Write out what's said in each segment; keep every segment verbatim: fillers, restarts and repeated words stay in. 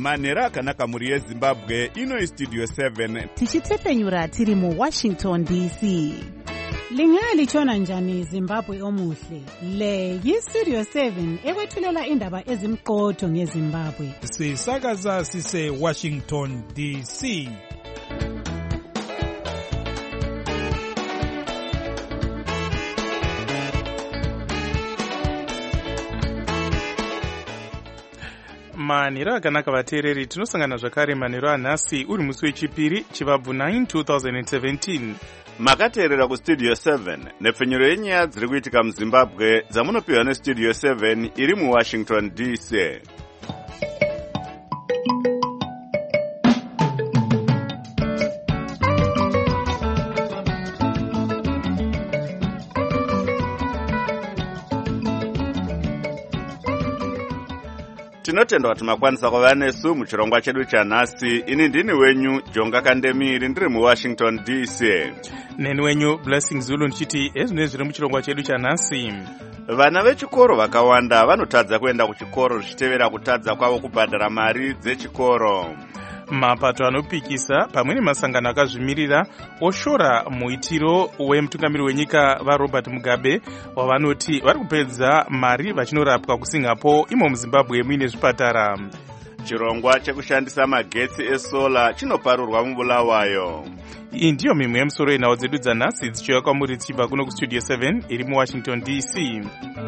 manhero akanaka mhuri yezimbabwe. Ino istudio seven tichitepfenyura tiri muwashington D C. Lingalitshona njani Zimbabwe omuhle? Le yistudio seven ekwethulela indaba ezimqotho ngeZimbabwe. Sisakaza sise Washington D C. manhero akanaka vateereri, tinosangana zvakare manhero anhasi uri musi wechipiri chivabvu nine two thousand seventeen. makateerera kustudio seven nepfenyuro yenyaya dziri kuitika muzimbabwe dzamunopiwa nestudio seven iri muwashington D C. tinotenda kuti makwanisa kuva nesu muchirongwa chedu chanhasi. Ini ndini wenyu Jonga Kandemiri ndiri muwashington D C. neni wenyu Blessing Zulu ndichiti ezvinenge zviri muchirongwa chedu chanhasi. Vana vechikoro vakawanda vanotadza kuenda kuchikoro zvichitevera kutadza kwavo kubhadhara mari dzechikoro. Mapato anopikisa pamwe nemasangano akazvimirira oshora muitiro wemutungamiri wenyika vaRobert Mugabe wavanoti vari kupedza mari vachinorapwa kuSingapore imo muZimbabwe muine zvipatara. Chirongwa chekushandisa magetsi esola chinoparurwa muBulawayo. Iyi ndiyo mimwe yemusoro yenhau dzedu dzanhasi dzichiuya kwamuri dzichibva kuno kustudio seven iri muWashington D C.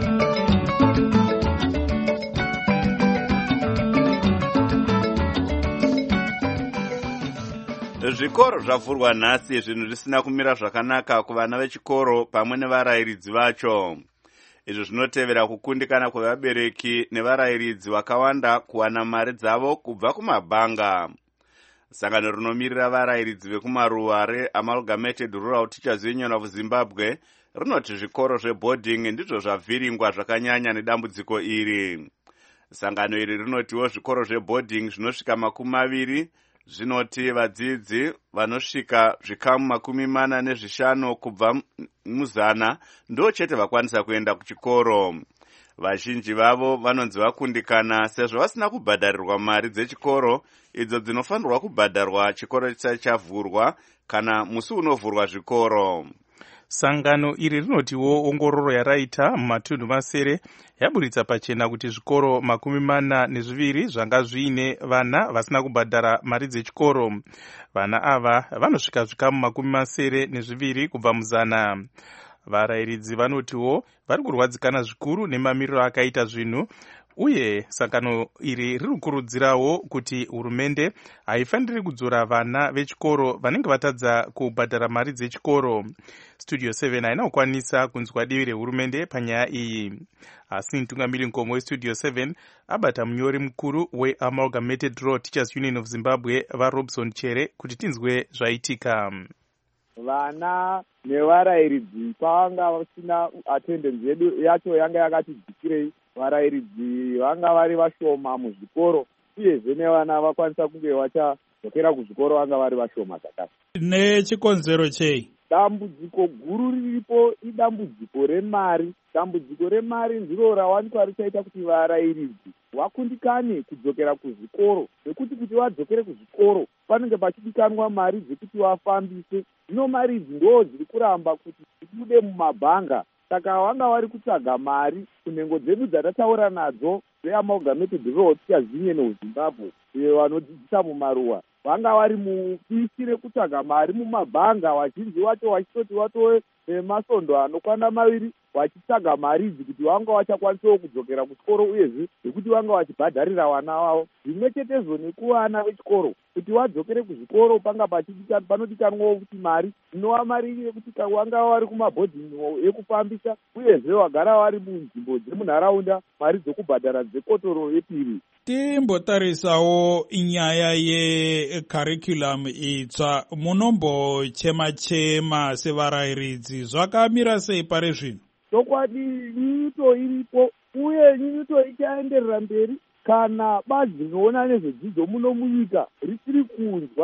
Zvikoro zvavhurwa nhasi, zvinhu zvisina kumira zvakanaka kuvana vechikoro pamwe nevarayiridzi vacho. Izvi zvinotevera kukundikana kwevabereki nevarayiridzi vakawanda kuwana mari dzavo kubva kumabhanga. Sangano rinomirira varayiridzi vekumaruwa reAmalgamated Rural Teachers Union of Zimbabwe rinoti zvikoro zveboarding ndizvo zvavhiringwa zvakanyanya nedambudziko iri. Sangano iri rinotiwo zvikoro zveboarding zvinosvika makumi maviri zvinoti vadzidzi vanosvika zvikamu makumi mana nezvishanu kubva muzana ndo chete vakwanisa kuenda kuchikoro. Vazhinji vavo vanonzi vakundikana sezvo vasina kubhadharirwa mari dzechikoro idzo dzinofanirwa kubhadharwa chikoro chisati chavhurwa kana musi unovhurwa zvikoro. Sangano iri rinotiwo ongororo yaraita mumatunhu masere yaburitsa pachena kuti zvikoro makumi mana nezviviri zvanga zviine vana vasina kubhadhara mari dzechikoro. Vana ava vanosvika zvikamu makumi masere nezviviri kubva muzana. Varayiridzi vanotiwo vari kurwadzikana zvikuru nemamiriro akaita zvinhu, uye sangano iri riri kukurudzirawo kuti hurumende haifaniri kudzora vana vechikoro vanenge vatadza kubhadhara mari dzechikoro. Studio seven haina kukwanisa kunzwa divi rehurumende panyaya iyi, asi mutungamiri nkomo westudio seven abata munyori mukuru weAmalgamated Rural Teachers Union of Zimbabwe vaRobson Chere kuti tinzwe zvaitika. Vana nevarayiridzi pavanga vasina attendance yedu yacho yanga yakati dzikirei. Varayiridzi vanga vari vashoma muzvikoro, uyezve nevana vakwanisa kunge vachadzokera kuzvikoro vanga vari vashoma zvakare. Nechikonzero chei? Dambudziko guru riripo idambudziko remari. Dambudziko remari ndiro rawanikwa richaita kuti varayiridzi vakundikane kudzokera kuzvikoro, nekuti kuti vadzokere kuzvikoro panenge pachidikanwa mari dzekuti vafambise. Zvino mari idzi ndo dziri kuramba kuti dzibude mumabhanga. Saka vanga vari kutsvaga mari kunhengo dzedu dzatataura nadzo veAmalgamated Rural Teachers Union of Zimbabwe vanodzidzisa mumaruwa. Vanga vari mupisi rekutsvaga mari mumabhanga, vazhinji vacho vachitoti vatove masondo anokwana maviri vachitsvaga mari idzi kuti vanga vachakwanisawo kudzokera kuchikoro, uyezve nekuti vanga vachibhadharira vana vavo. Zvimwe chetezvo nekuvana vechikoro kuti vadzokere kuzvikoro panga panodikanwawo kuti mari inova mari yekuti vanga vari kumabhodhingi ekufambisa, uyezve vagara vari munzvimbo dzemunharaunda mari dzokubhadhara dzekotoro yepiri. Timbotarisawo nyaya yecurriculum itsva, munombochema-chema sevarayiridzi, zvakamira sei pari zvino? Chokwadi nyunyuto iripo, uye nyunyuto ichaenderera mberi kana bazi rinoona nezvedzidzo muno munyika risiri kunzwa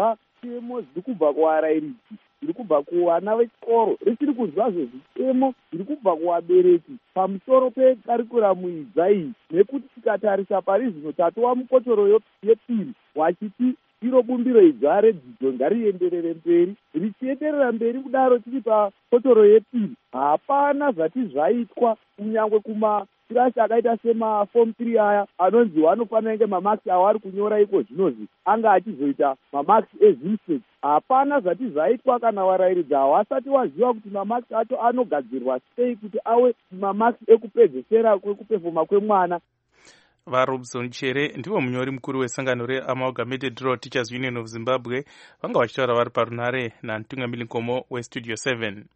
zvitemo zviri kubva kuvarairidzi, zviri kubva kuvana vechikoro, richiri kunzwazve zvitemo zviri kubva kuvabereki pamusoro pekarikuramu idza iyi, nekuti tikatarisa pari zvino tatova mukotoro yepiri wachiti iro bumbiro idzva redzidzo ngarienderere mberi. Richienderera mberi kudaro tiri pakotoro yepiri, hapana zvati zvaitwa kunyange kumakirasi akaita semafom three aya anonzi vanofanira kunge mamakisi avari kunyora iko zvinozvi anga achizoita mamakisi ezvise. Hapana zvati zvaitwa kana varairidzi havasati vaziva kuti mamakisi acho anogadzirwa sei kuti ave mamakisi ekupedzesera kwekupefoma kwemwana. varobson chere ndivo munyori mukuru wesangano reamalgamated rural teachers union of zimbabwe vanga vachitaura vari parunare namutungamiri nkomo westudio seven.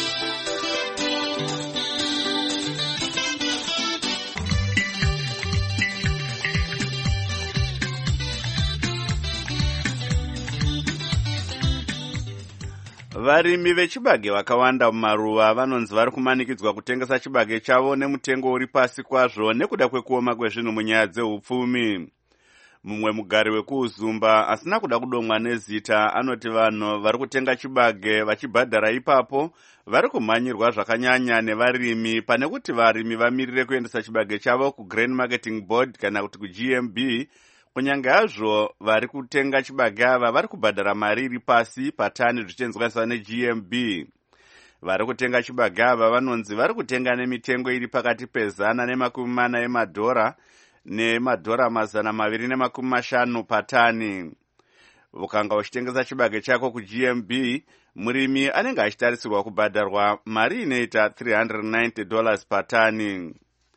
Varimi vechibage vakawanda mumaruva vanonzi vari kumanikidzwa kutengesa chibage chavo nemutengo uri pasi kwazvo nekuda kwekuoma kwezvinhu munyaya dzeupfumi. Mumwe mugari wekuuzumba asina kuda kudomwa nezita anoti vanhu vari kutenga chibage vachibhadhara ipapo vari kumhanyirwa zvakanyanya nevarimi pane kuti varimi vamirire kuendesa chibage chavo kuGrain Marketing Board kana kuti kuG M B. Kunyange hazvo vari kutenga chibage ava vari kubhadhara mari iri pasi patani zvichenzwaniswa neG M B. Vari kutenga chibage ava vanonzi vari kutenga nemitengo iri pakati pezana nemakumi mana emadhora nemadhora mazana maviri nemakumi mashanu patani. Ukanga uchitengesa chibage chako kuG M B, murimi anenge achitarisirwa kubhadharwa mari inoita three hundred ninety dollars patani.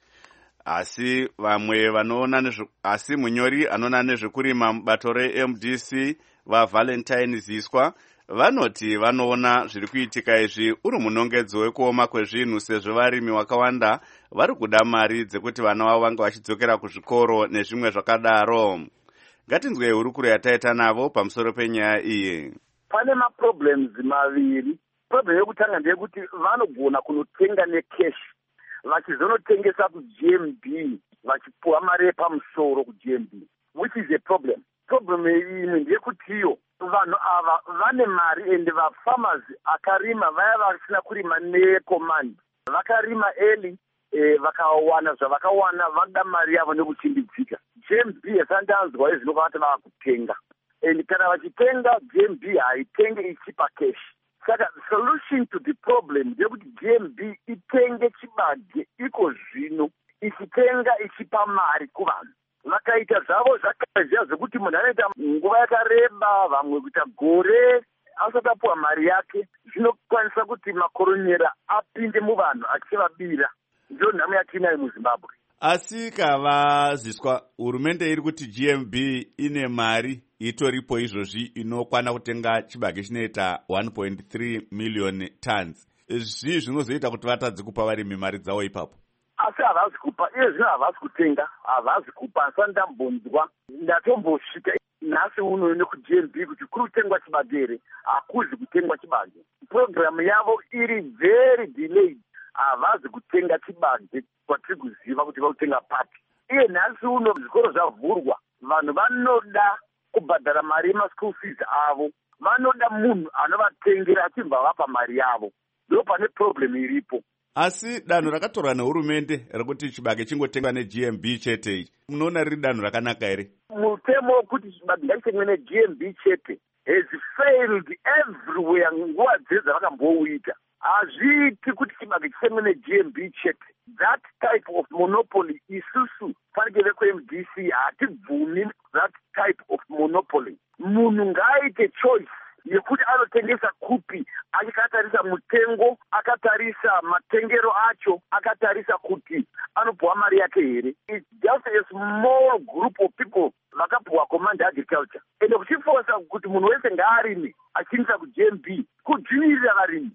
Asi vamwe vanoona nezve asi munyori anoona nezvekurima mubato reM D C vaValentine Ziswa vanoti vanoona zviri kuitika izvi uri munongedzo wekuoma kwezvinhu sezvo varimi vakawanda vari kuda mari dzekuti vana vavo vange vachidzokera kuzvikoro nezvimwe zvakadaro. Ngatinzwei hurukuro yataita navo pamusoro penyaya iyi. Pane maproblems maviri. Problem yekutanga ndeyekuti vanogona kunotenga necash vachizonotengesa kuG M B vachipuwa mari yepamusoro kuG M B, which is a problem. Problem imwe ndeyekutiyo vanhu ava vane mari ende vafarmers akarima vaya vasina kurima necommand vakarima early eh, vakawana zvavakawana vada mari yavo nekuchimbidzika. G M B yasandanzwa izvinokavati vava kutenga and kana vachitenga G M B haitenge ichipa cash. Saka solution to the problem ndeyekuti G M B itenge chibage iko zvino ichitenga ichipa mari kuvanhu. Vakaita zvavo zvakaziya zvekuti munhu anoita nguva yakareba vamwe kuita gore asati apuwa mari yake zvinokwanisa kuti makoronyera apinde muvanhu achivabira. Ndio nhamo yatinayo muZimbabwe. Asi kavaziswa hurumende iri kuti G M B ine mari itoripo izvozvi inokwana kutenga chibage chinoita one point three million tons. Izvi zvinozoita kuti vatadze kupa varimi mari dzavo ipapo. Asi havazi kupa, iye zvino havazi kutenga, havazi kupa. Asati ndambonzwa, ndatombosvika nhasi uno nekuG M B kuti kuri kutengwa chibage, hakuzi kutengwa chibage. Programu yavo iri very delayed. Havazi kutenga chibage kwatiri kuziva kuti vakutenga pati. Iye nhasi uno zvikoro zvavhurwa, vanhu vanoda kubhadhara mari yemaschool fees avo, vanoda munhu anovatengera achibva vapa mari yavo. Ndo pane problem iripo. Asi danho rakatorwa nehurumende rekuti chibage chingotengwa neG M B chete ichi, munoona riri danho rakanaka here? Mutemo wekuti chibage ngachitengwe neG M B chete has failed everywhere nguva dzese dzavakambouita. Hazviiti kuti chibage chitengwe neG M B chete. That type of monopoly isusu fanike vekuM D C hatibvumi that type of monopoly. Munhu ngaaite choice yekuti anotengesa kupi achikatarisa mutengo, akatarisa matengero acho, akatarisa kuti anopuwa mari yake here. It's just a small group of people vakapuwa command agriculture. Ende kuchifosa kuti munhu wese ngaarime achiinisa kuG M B kudzvinyirira varimi.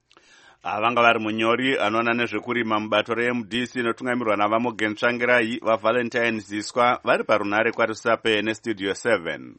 Vanga vari munyori anoona nezvekurima mubato reM D C inotungamirwa navaMorgan Tsvangirai vaValentine Ziswa vari parunare kwaRusape nestudio seven.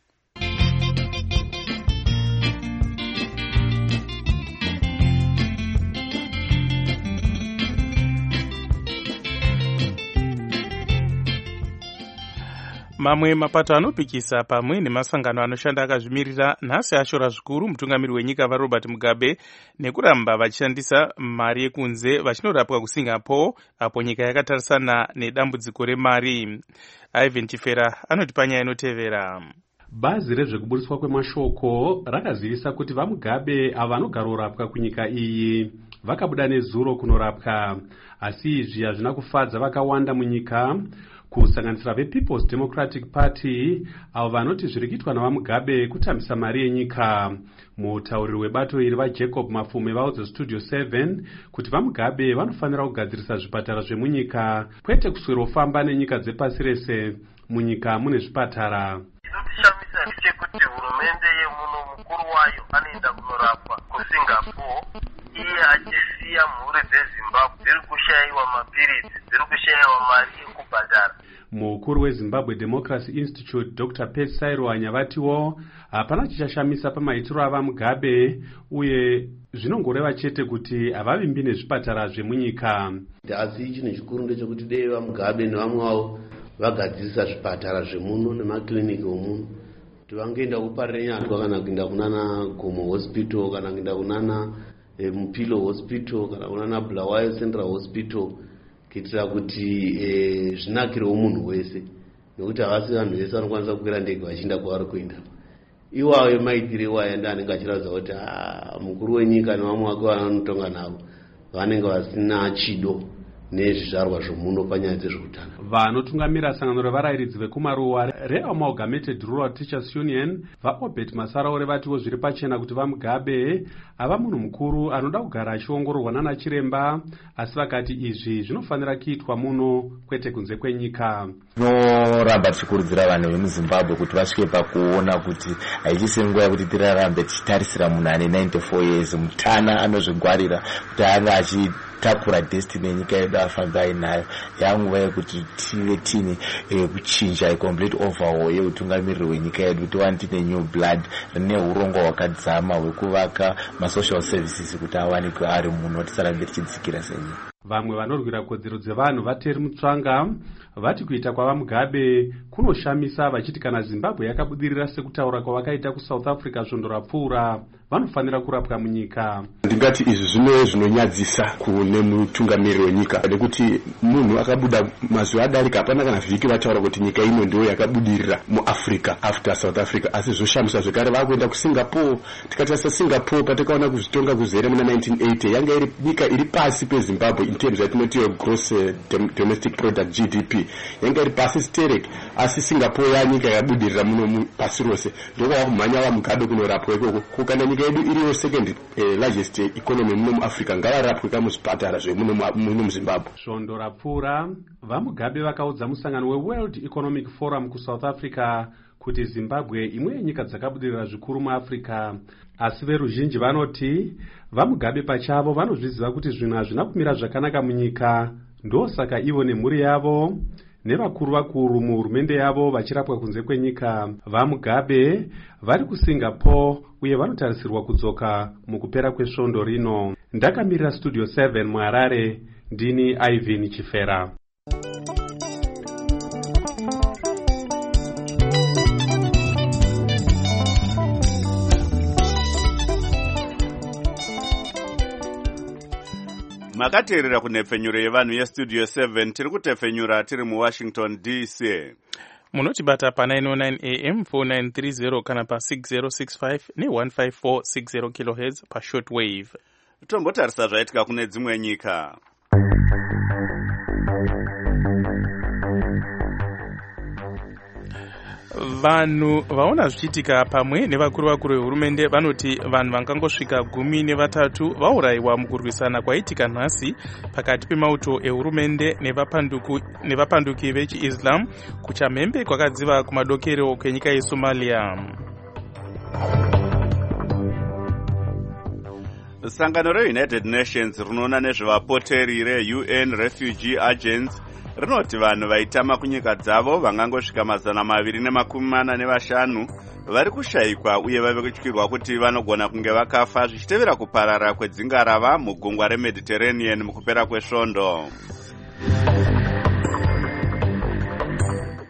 Mamwe mapato anopikisa pamwe nemasangano anoshanda akazvimirira nhasi ashora zvikuru mutungamiri wenyika vaRobert Mugabe nekuramba vachishandisa mari yekunze vachinorapwa kuSingapore apo nyika yakatarisana nedambudziko remari. Ivan Chifera anoti panyaya inotevera. Bazi rezvekuburiswa kwemashoko rakazivisa kuti vaMugabe ava vanogara kurapwa kunyika iyi vakabuda nezuro kunorapwa, asi izvi hazvina kufadza vakawanda munyika, kusanganisira vePeople's Democratic Party avo vanoti zviri kuitwa navaMugabe kutambisa mari yenyika. Mutauriri webato iri vaJacob Mafume vaudza Studio seven kuti vaMugabe vanofanira kugadzirisa zvipatara zvemunyika, kwete kuswera kufamba nenyika dzepasi rese. Munyika mune zvipatara. Chinotishamisa ndechekuti hurumende yemuno mukuru wayo anoenda kunorapwa kuSingapore, iye achisiya mhuri dzeZimbabwe dziri kushayiwa mapiritsi, dziri kushayiwa mari yekubhadhara. Mukuru weZimbabwe Democracy Institute Doctor Percy Sairwanya vatiwo hapana chichashamisa pamaitiro avaMugabe uye zvinongoreva chete kuti havavimbi nezvipatara zvemunyika. Asi chinhu chikuru ndechekuti dei vaMugabe nevamwe vavo vagadzirisa zvipatara zvemuno nemakiliniki omuno, kuti vangeenda kuparira nyatwa kana kuenda kunana Gomo Hospital kana kuenda kunana e, Mupilo Hospital kana kunana Bulawayo Central Hospital, kuitira kuti e, zvinakirewo munhu wese, nekuti havasi vanhu vese vanokwanisa kukwira ndege vachienda kwavari kuenda. Iwayo maitire iwayo ndiye anenge achiratidza kuti mukuru wenyika nevamwe vake vanotonga navo vanenge vasina chido nezvizvarwa zvomuno panyaya dzezveutano. Vanotungamira sangano revarayiridzi vekumaruwa reAmalgamated Rural Teachers Union vaObert Masaraure vatiwo zviri pachena kuti vaMugabe ava munhu mukuru anoda kugara achiongororwa nana chiremba, asi vakati izvi zvinofanira kuitwa muno kwete kunze kwenyika. Tinoramba tichikurudzira vanhu vemuZimbabwe kuti vasvike pakuona kuti haichisi nguva yekuti tirarambe tichitarisira munhu ane ninety-four years mutana anozvingwarira kuti anga achi takura destiny yenyika yedu afamba ainayo. Yanguva yekuti tive tine kuchinja icomplete overhaul yeutungamiriri wenyika yedu, kuti tiwane tine new blood rine urongo hwakadzama hwekuvaka masocial services kuti awanikwe ari muno, tisarambe tichidzikira senyika. Vamwe vanorwira kodzero dzevanhu vateri mutsvanga vati kuita kwavaMugabe kunoshamisa, vachiti kana Zimbabwe yakabudirira sekutaura kwavakaita kuSouth Africa svondo rapfuura vanofanira kurapwa munyika. Ndingati izvi zvino zvinonyadzisa kune mutungamiriri wenyika, nekuti munhu akabuda mazuva adarika hapana kana vhiki vataura kuti nyika ino ndiyo yakabudirira muAfrica after South Africa, asi zvoshamisa zvekare vakuenda kuSingapore. Tikatarisa Singapore patakaona kuzvitonga kuzere muna nineteen eighty yanga iri nyika iri pasi peZimbabwe in terms yatinoti gross domestic product G D P, yanga iri pasi sterek, asi Singapore yanyika yakabudirira muno pasi rose. Ndokwa kumhanya vaMugabe kunorapwa ikoko, kukanda nyika yedu iriyo second eh, largest economy muno muAfrica ngavarapwe kamuzvipatara zvemuno muno muZimbabwe. Svondo rapfuura vaMugabe vakaudza musangano weWorld Economic Forum kuSouth Africa kuti Zimbabwe imwe yenyika dzakabudirira zvikuru muAfrica, asi veruzhinji vanoti vaMugabe pachavo vanozviziva kuti zvinhu hazvina kumira zvakanaka munyika, ndosaka ivo nemhuri yavo nevakuru vakuru muhurumende yavo vachirapwa kunze kwenyika. vaMugabe vari kuSingapore uye vanotarisirwa kudzoka mukupera kwesvondo rino. Ndakamirira Studio seven muHarare, ndini Ivan Chifera. Makateerera kunhepfenyuro yevanhu yeStudio seven, tiri kutefenyura tiri muWashington D C. Munotibata pa nine oh nine A M four nine three zero kana pa six zero six five ne one five four six zero kilohertz pa shortwave. Tombotarisa zvaitika kune dzimwe nyika. Vanhu vaona zvichitika pamwe nevakuru vakuru vehurumende vanoti vanhu vangangosvika gumi nevatatu vaurayiwa mukurwisana kwaitika nhasi pakati pemauto ehurumende nevapanduki vechiIslam kuchamhembe kwakadziva kumadokero kwenyika yeSomalia. Sangano reUnited Nations rinoona nezvevapoteri reU N Refugee Agents rinoti vanhu vaitama kunyika dzavo vangangosvika mazana maviri nemakumi mana nevashanu vari kushayikwa uye vave kutyirwa kuti vanogona kunge vakafa zvichitevera kuparara kwedzingarava mugungwa reMediterranean mukupera kwesvondo.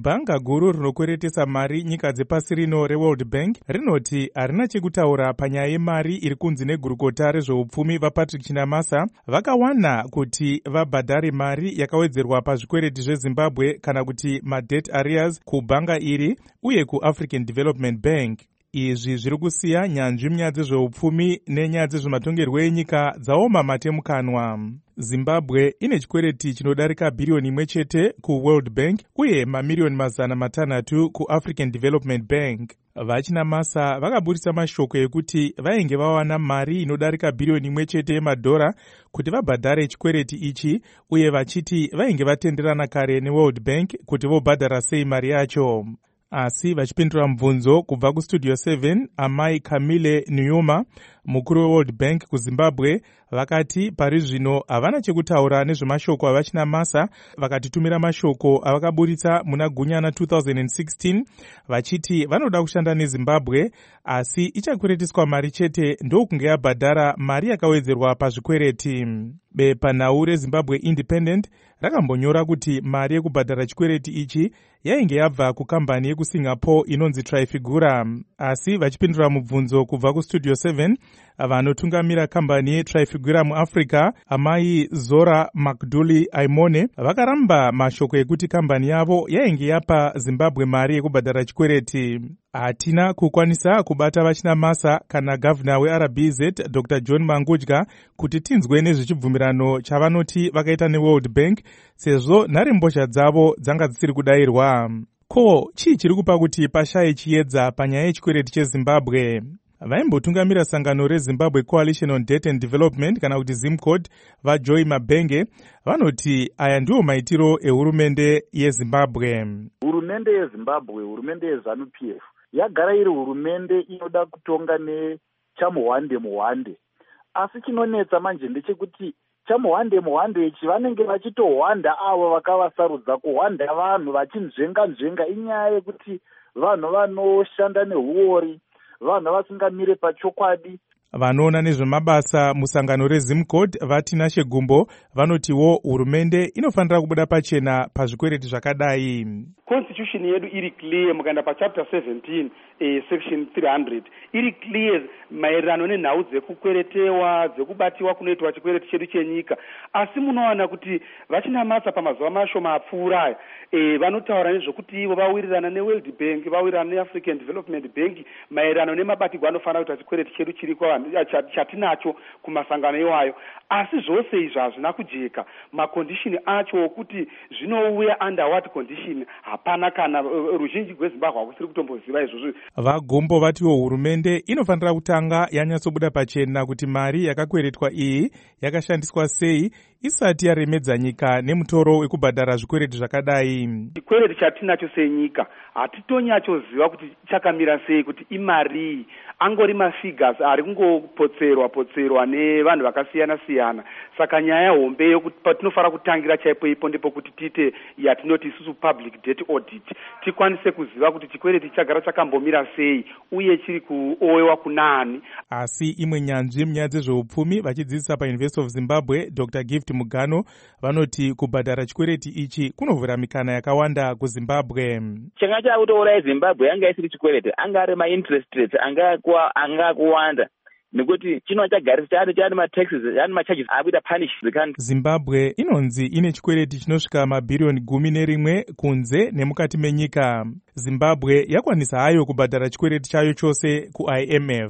bhanga guru rinokweretesa mari nyika dzepasi rino reworld bank rinoti harina chekutaura panyaya yemari iri kunzi negurukota rezveupfumi vapatrick chinamasa vakawana kuti vabhadhare mari yakawedzerwa pazvikwereti zvezimbabwe kana kuti madebt arrears kubhanga iri uye kuafrican development bank. Izvi zviri kusiya nyanzvi munyaya dzezveupfumi nenyaya dzezvematongerwo enyika dzaoma matemukanwa. Zimbabwe ine chikwereti chinodarika bhiriyoni imwe chete kuworld bank uye mamiriyoni mazana matanhatu kuafrican development bank. Vachinamasa vakaburitsa mashoko ekuti vainge vawana mari inodarika bhiriyoni imwe chete yemadhora kuti vabhadhare chikwereti ichi, uye vachiti vainge vatenderana kare neworld bank kuti vobhadhara sei mari yacho. Asi vachipindura mubvunzo kubva kustudio seven, amai Camille Nyuma, mukuru weWorld Bank kuZimbabwe, vakati pari zvino havana chekutaura nezvemashoko avachinamasa, vakatitumira mashoko avakaburitsa muna gunyana two thousand sixteen, vachiti vanoda kushanda neZimbabwe, asi ichakweretiswa mari chete ndokunge yabhadhara mari yakawedzerwa pazvikwereti. Bepanhau reZimbabwe Independent rakambonyora kuti mari yekubhadhara chikwereti ichi yainge yabva kukambani yekusingapore inonzi Trifigura. Asi vachipindura mubvunzo kubva kustudio seven, vanotungamira kambani yeTrifigura muAfrica, amai Zora Makduli Aimone, vakaramba mashoko ekuti kambani yavo yainge yapa Zimbabwe mari yekubhadhara chikwereti. Hatina kukwanisa kubata vachinamasa kana gavana weR B Z Doctor John Mangudya kuti tinzwe nezvechibvumirano chavanoti vakaita neWorld Bank, sezvo nharembozha dzavo dzanga dzisiri kudayirwa. Ko, chii chiri kupa kuti pashaye chiedza panyaya yechikwereti cheZimbabwe? Vaimbotungamira sangano reZimbabwe Coalition on Debt and Development kana kuti ZimCode, vaJoy Mabenge, vanoti aya ndiwo maitiro ehurumende yeZimbabwe. Hurumende yeZimbabwe, hurumende yeZanu P F, yagara iri hurumende inoda kutonga nechamuhwande muhwande. Asi chinonetsa manje ndechekuti chamuhwande muhwande ichi vanenge vachitohwanda avo vakavasarudza kuhwanda vanhu vachinzvenga nzvenga. Inyaya yekuti vanhu vanoshanda nehuori, vanhu vasingamire pachokwadi. Vanoona nezvemabasa musangano reZimCode vatina Shegumbo vanotiwo hurumende inofanira kubuda pachena pazvikwereti zvakadai. Constitution yedu iri clear mukanda pa chapter seventeen eh, section three hundred iri clear maererano nenhau dzekukweretewa dzekubatiwa kunoitwa chikwereti chedu chenyika. Asi munowana kuti vachinamasa pamazuva mashoma apfuura eh, vanotaura nezvokuti ivo vawirirana neWorld Bank, vawirirana neAfrican Development Bank maererano nemabatirwo anofanira kuita chikwereti chedu chiri chatinacho kumasangano iwayo. Asi zvose izvi hazvina kujeka. Makondishini acho okuti zvinouya under what condition hapana kana ruzhinji rweZimbabwe hakusiri kutomboziva izvozvo. Vagombo vatiwo hurumende inofanira kutanga yanyatsobuda pachena kuti mari yakakweretwa iyi yakashandiswa sei isati yaremedza nyika nemutoro wekubhadhara zvikwereti zvakadai. Chikwereti chatinacho senyika hatitonyachoziva kuti chakamira sei, kuti imari angori mafigures ari kungopotserwa potserwa nevanhu vakasiyana siyana. Saka nyaya hombe yokuti patinofanira kutangira chaipo ipo ndipo kuti tiite yatinoti isusu public debt audit, tikwanise kuziva kuti chikwereti chagara chakambomira sei uye chiri kuowewa kunani. Asi imwe nyanzvi munyaya dzezveupfumi vachidzidzisa paUniversity of Zimbabwe Doctor Gift Mugano vanoti kubhadhara chikwereti ichi kunovhura mikana yakawanda kuZimbabwe. Changa chakutouraya Zimbabwe anga isiri chikwereti, anga ari ma-interest rates anga kuwanda. Nekuti chino chagarisa chari chari mataxes chari macharges akuita punish the country. Zimbabwe inonzi ine chikwereti chinosvika mabhiriyoni gumi nerimwe kunze nemukati menyika. Zimbabwe yakwanisa hayo kubhadhara chikwereti chayo chose kuI M F.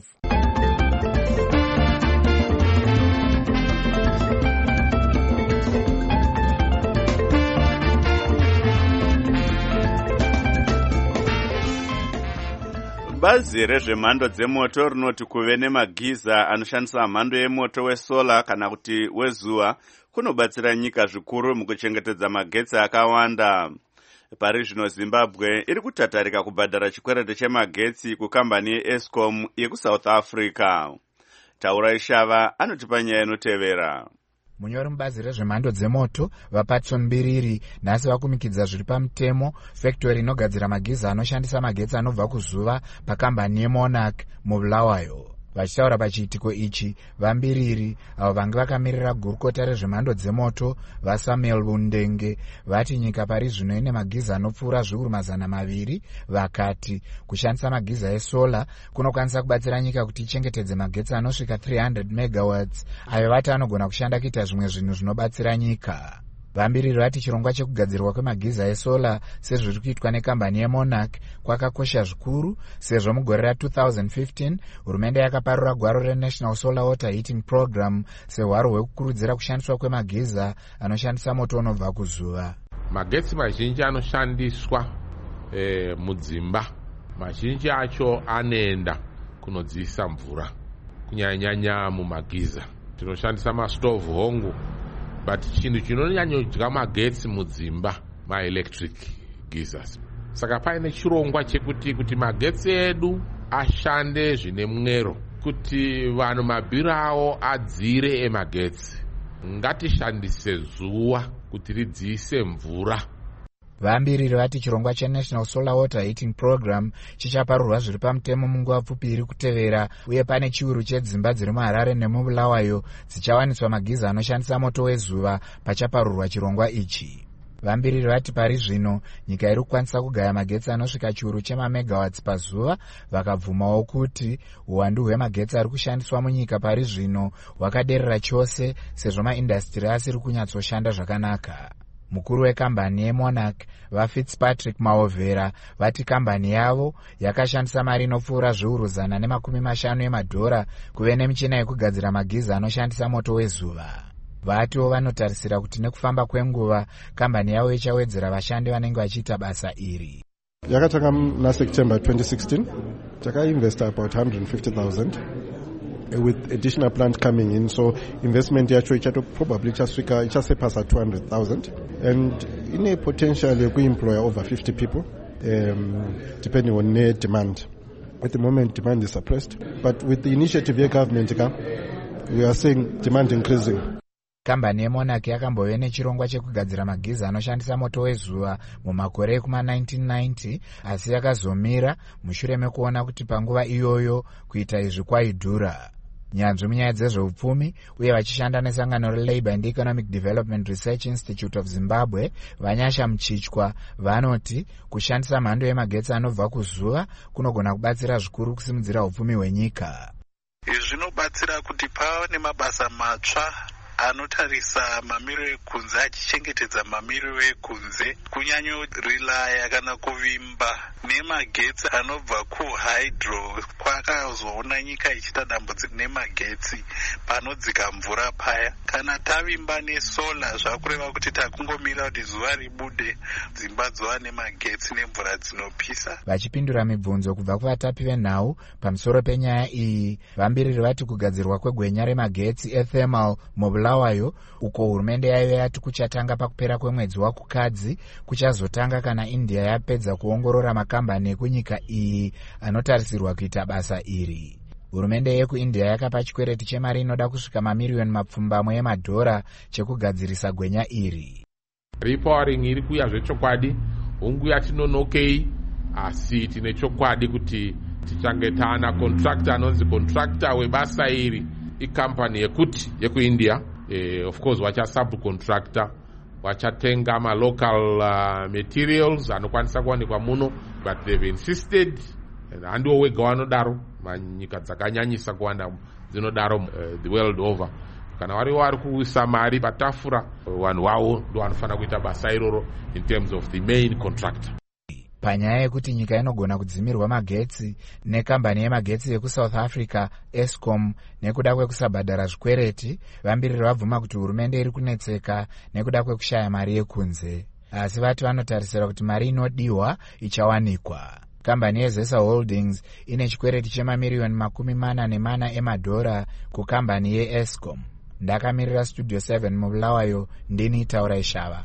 Bazi rezvemhando dzemoto rinoti kuve nemagiza anoshandisa mhando yemoto wesola kana kuti wezuva kunobatsira nyika zvikuru mukuchengetedza magetsi akawanda. Pari zvino Zimbabwe iri kutatarika kubhadhara chikwereti chemagetsi kukambani yeEscom yekuSouth Africa. Taura Ishava anotipa nyaya inotevera. Munyori mubazi rezvemhando dzemoto vaPatson Mbiriri nhasi vakumikidza zviri pamutemo factory inogadzira magiza anoshandisa magetsi anobva kuzuva pakambani yeMonarch mubulawayo. Vachitaura pachiitiko ichi, vambiriri avo vange vakamirira gurukota rezvemhando dzemoto vaSamuel Bundenge vati nyika pari zvino ine magiza anopfuura zviuru mazana maviri, vakati kushandisa magiza esola kunokwanisa kubatsira nyika kuti ichengetedze magetsi anosvika three hundred megawatts ayo vati anogona kushanda kuita zvimwe zvinhu zvinobatsira nyika. Vambiriri vati chirongwa chekugadzirwa kwemagiza esola sezviri kuitwa nekambani yeMonarch kwakakosha zvikuru sezvo mugore ra two thousand fifteen hurumende yakaparura gwaro reNational Solar Water Heating Program sehwaro hwekukurudzira kushandiswa kwemagiza anoshandisa moto unobva kuzuva. Magetsi mazhinji anoshandiswa e, mudzimba mazhinji acho anoenda kunodziisa mvura kunyanya mumagiza. Tinoshandisa mastovhu hongu, but chinhu chinonyanyodya magetsi mudzimba maelectric geysers. Saka paine chirongwa chekuti kuti magetsi edu ashande zvine mwero, kuti vanhu mabhiri avo adzire emagetsi. Ngatishandise zuva kuti ridziise mvura. Vambiriri vati chirongwa cheNational Solar Water Heating Program chichaparurwa zviri pamutemo munguva pfupi iri kutevera, uye pane chiuru chedzimba dziri muHarare nemubulawayo dzichawaniswa magiza anoshandisa moto wezuva pachaparurwa chirongwa ichi. Vambiriri vati pari zvino nyika iri kukwanisa kugaya magetsi anosvika chiuru chemamegawatts pazuva, vakabvumawo kuti uwandu hwemagetsi ari kushandiswa munyika pari zvino hwakaderera chose sezvo maindastiri asiri kunyatsoshanda zvakanaka. Mukuru wekambani yeMonarch vaFitzpatrick Maovera vati kambani yavo yakashandisa mari inopfuura zviuru zana nemakumi mashanu emadhora kuve nemichina yekugadzira magiza anoshandisa moto wezuva. Vatiwo vanotarisira kuti nekufamba kwenguva kambani yavo ichawedzera vashandi vanenge vachiita basa iri. Yakatanga naSeptember twenty sixteen, takainvesta about one hundred fifty thousand with additional plant coming in, so investment yacho ichato probably ichasvika ichasepasa two hundred thousand, and ine potential yekuemploy over fifty people um, depending on net demand. At the moment demand is suppressed, but with the initiative of government we are seeing demand increasing. Kambani yeMonarch yakambove nechirongwa chekugadzira magiza anoshandisa moto wezuva mumakore ekuma nineteen ninety, asi yakazomira mushure mekuona kuti panguva iyoyo kuita izvi kwaidhura. Nyanzvi munyaya dzezveupfumi uye vachishanda nesangano reLabour and Economic Development Research Institute of Zimbabwe Vanyasha Mchichwa vanoti kushandisa mhando yemagetsi anobva kuzuva kunogona kubatsira zvikuru kusimudzira upfumi hwenyika. Izvi zvinobatsira kuti pava nemabasa matsva anotarisa mamiriro ekunze achichengetedza mamiriro ekunze, kunyanyorilaya kana kuvimba nemagetsi anobva kuhydro. Kwakazoona nyika ichita dambudziko nemagetsi panodzika mvura paya. Kana tavimba nesola zvakureva kuti takungomira kuti zuva ribude dzimba dzova nemagetsi nemvura dzinopisa. Vachipindura mibvunzo kubva kuvatapi venhau pamusoro penyaya iyi, vambiriri vati kugadzirwa kwegwenya remagetsi ethermal mubulawayo uko hurumende yaive yati kuchatanga pakupera kwemwedzi wakukadzi kuchazotanga kana India yapedza kuongorora makambani ekunyika iyi anotarisirwa kuita basa iri. Hurumende yekuIndia yakapa chikwereti chemari inoda kusvika mamiriyoni mapfumbamwe emadhora chekugadzirisa gwenya iri. Repowering iri kuya zvechokwadi, hungu yatinonokei, asi tine chokwadi kuti tichange taana contractor anonzi contractor webasa iri ikampani yekuti yekuIndia. Eh, of course wacha subcontractor wachatenga ma local uh, materials anokwanisa kuwanikwa muno, but they've insisted, handiwo wega wanodaro, manyika dzakanyanyisa kuwanda dzinodaro uh, the world over. Kana wari wari kuisa mari patafura, vanhu wavo ndo vanofana kuita basa iroro in terms of the main contractor. Panyaya yekuti nyika inogona kudzimirwa magetsi nekambani yemagetsi yekuSouth Africa Eskom nekuda kwekusabhadhara zvikwereti, vambiriri vabvuma kuti hurumende iri kunetseka nekuda kwekushaya mari yekunze, asi vati vanotarisira kuti mari inodiwa ichawanikwa. Kambani yeZesa Holdings ine chikwereti chemamiriyoni makumi mana nemana emadhora kukambani yeEskom. Ndakamirira Studio seven mubulawayo, ndini Taura Ishava.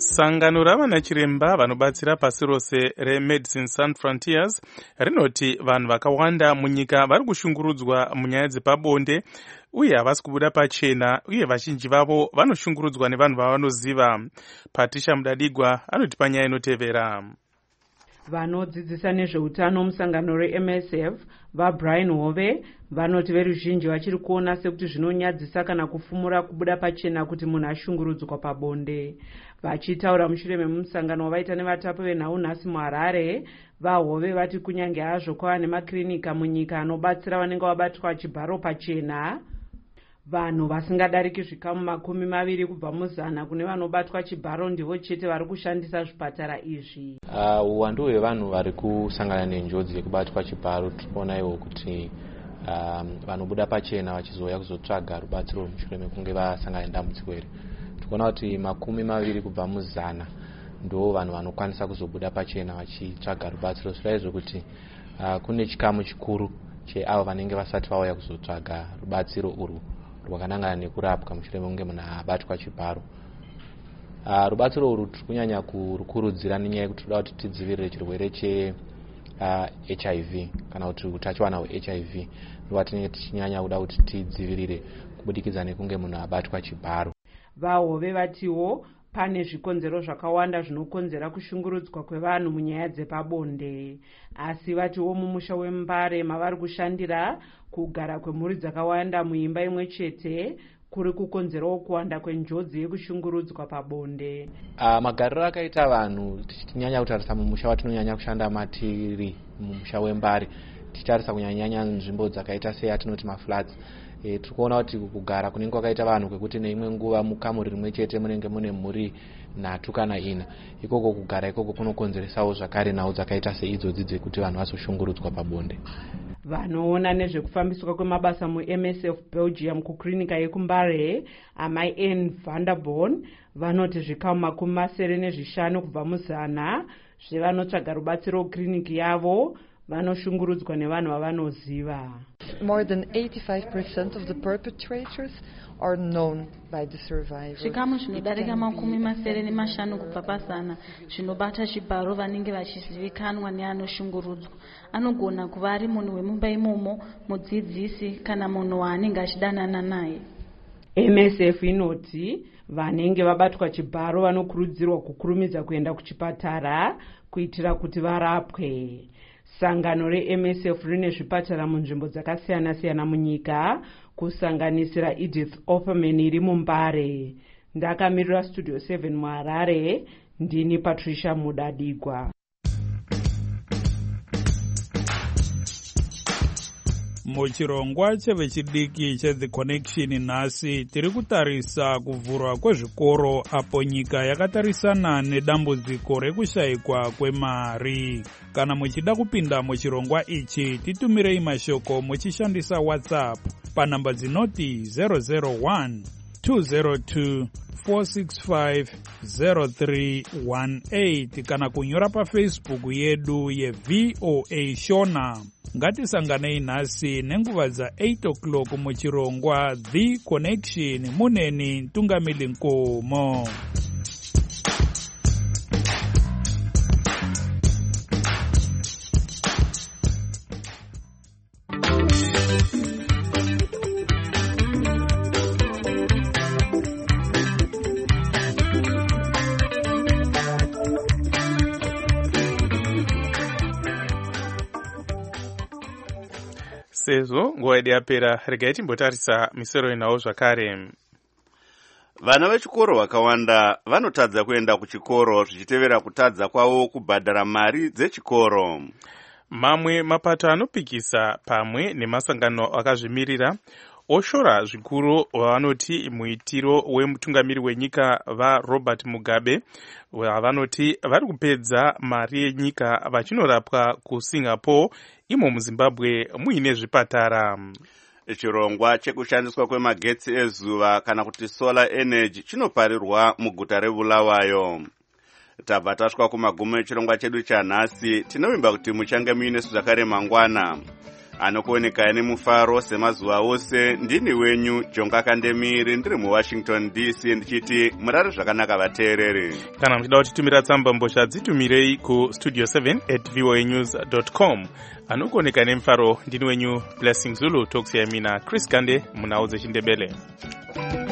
Sangano ravana chiremba vanobatsira pasi rose reMedicine Sans Frontiers rinoti vanhu vakawanda munyika vari kushungurudzwa munyaya dzepabonde uye havasi kubuda pachena, uye vazhinji vavo vanoshungurudzwa nevanhu vavanoziva. Patricia Mudadigwa anoti panyaya inotevera. Vanodzidzisa nezveutano musangano reM S F vaBrian Hove vanoti veruzhinji vachiri kuona sekuti zvinonyadzisa kana kufumura kubuda pachena kuti munhu ashungurudzwa pabonde. Vachitaura mushure memusangano wavaita nevatapi venhau nhasi muHarare, vaHove vati kunyange hazvo kwava nemakirinika munyika anobatsira vanenge vabatwa chibharo pachena, vanhu vasingadariki zvikamu makumi maviri kubva muzana kune vanobatwa chibharo ndivo chete vari kushandisa zvipatara izvi. Uwandu hwevanhu vari kusangana nenjodzi yekubatwa chibharo tirikuona iwo kuti vanobuda pachena vachizouya kuzotsvaga rubatsiro mushure mekunge vasangana nedambudziko iri. Tikuona kuti makumi maviri kubva muzana ndo vanhu vanokwanisa kuzobuda pachena vachitsvaga rubatsiro. Zvirayizvo kuti kune chikamu chikuru cheavo vanenge vasati vauya kuzotsvaga rubatsiro urwu rwakanangana nekurapwa mushure mekunge munhu abatwa chibharo. Uh, rubatsiro urwu tiri kunyanya kurukurudzira nenyaya yekuti toda kuti tidzivirire chirwere che uh, H I V kana kuti utachiwana hwe H I V ndo tinenge tichinyanya kuda kuti tidzivirire kubudikidza nekunge munhu abatwa chibharo. VaHove vatiwo pane zvikonzero zvakawanda zvinokonzera kushungurudzwa kwevanhu munyaya dzepabonde, asi vatiwo mumusha weMbare mavari kushandira kugara kwemhuri dzakawanda muimba imwe chete kuri kukonzerawo kuwanda kwenjodzi yekushungurudzwa pabonde. Uh, magariro akaita vanhu tichinyanya kutarisa mumusha watinonyanya kushanda matiri mumusha weMbare, tichitarisa kunyanyanya nzvimbo dzakaita seyatinoti maflats. E, tikuona kuti kugara kunenge kwakaita vanhu kwekuti neimwe nguva mukamuri rimwe chete munenge mune mhuri nhatu kana ina, ikoko kugara ikoko kunokonzeresawo zvakare nhau dzakaita seidzodzi dzekuti vanhu vazoshungurudzwa pabonde. Vanoona nezvekufambiswa kwemabasa muM S F Belgium kuklinika yekuMbare, amai Anne Vanderborn vanoti zvikamu makumi masere nezvishanu kubva muzana zvevanotsvaga rubatsiro kliniki yavo vanoshungurudzwa nevanhu vavanoziva. More than eighty-five percent of the perpetrators are known by the survivors. Zvikamu zvinodarika makumi masere nemashanu kubva pazana zvinobata chibharo vanenge vachizivikanwa neanoshungurudzwa. Anogona kuva ari munhu wemumba imomo, mudzidzisi kana munhu waanenge achidanana naye. M S F inoti vanenge vabatwa chibharo vanokurudzirwa kukurumidza kuenda kuchipatara kuitira kuti varapwe. Sangano reM S F rine zvipatara munzvimbo dzakasiyana siyana munyika kusanganisira Edith Opperman iri muMbare. Ndakamirira Studio seven muHarare, ndini Patricia Mudadigwa. Muchirongwa chevechidiki cheThe Connection nhasi tiri kutarisa kuvhurwa kwezvikoro apo nyika yakatarisana nedambudziko rekushayikwa kwemari. Kana muchida kupinda muchirongwa ichi titumirei mashoko muchishandisa WhatsApp panhamba dzinoti zero zero one two zero two four six five zero three one eight kana kunyora paFacebook yedu yeV O A Shona. Ngatisanganei nhasi nenguva dza eight o'clock muchirongwa The Connection muneni Ntungamili Nkomo. Sezvo nguva yedu yapera, regai timbotarisa misoro inhau zvakare. Vana vechikoro vakawanda vanotadza kuenda kuchikoro zvichitevera kutadza kwavo kubhadhara mari dzechikoro. Mamwe mapato anopikisa pamwe nemasangano akazvimirira oshora zvikuru vanoti muitiro wemutungamiri wenyika vaRobert Mugabe vanoti vari kupedza mari yenyika vachinorapwa kuSingapore imo muZimbabwe muine zvipatara. Chirongwa chekushandiswa kwemagetsi ezuva kana kuti solar energy chinoparirwa muguta reBulawayo. Tabva tasvika kumagumo echirongwa chedu chanhasi, tinovimba kuti muchange muine zvakare mangwana. anokuoneka nemufaro semazuva ose. Ndini wenyu Jonga Kandemiri, ndiri muWashington D C, ndichiti murare zvakanaka vateereri. Kana muchida kutitumira tsamba mbozha dzitumirei ku studio seven at voa news dot com. Anokuoneka nemufaro ndini wenyu Blessing Zulu, tokusiyamina Chris Kande munhau dzechindebele.